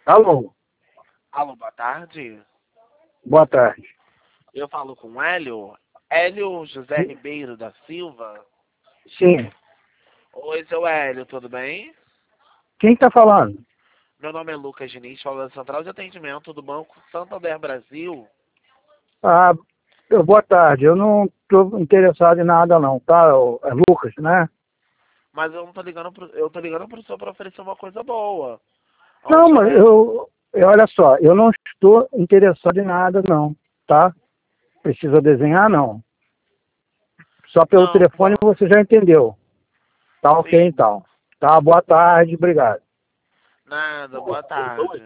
Alô, Alô, boa tarde. boa tarde. Eu falo com o Hélio. Hélio José Ribeiro da Silva. Sim, Oi, seu Hélio, tudo bem? quem está falando? Meu nome é Lucas Diniz, falo da Central de Atendimento do Banco Santander Brasil. Ah, boa tarde. Eu não estou interessado em nada não, tá? É Lucas, né? Mas eu não tô ligando eu tô ligando pro senhor para oferecer uma coisa boa. Não, Onde mas tiver. olha só, eu não estou interessado em nada não, tá? Precisa desenhar não. Só pelo Não, telefone você já entendeu. Tá ok sim, então. Tá, boa tarde, obrigado. nada, boa tarde.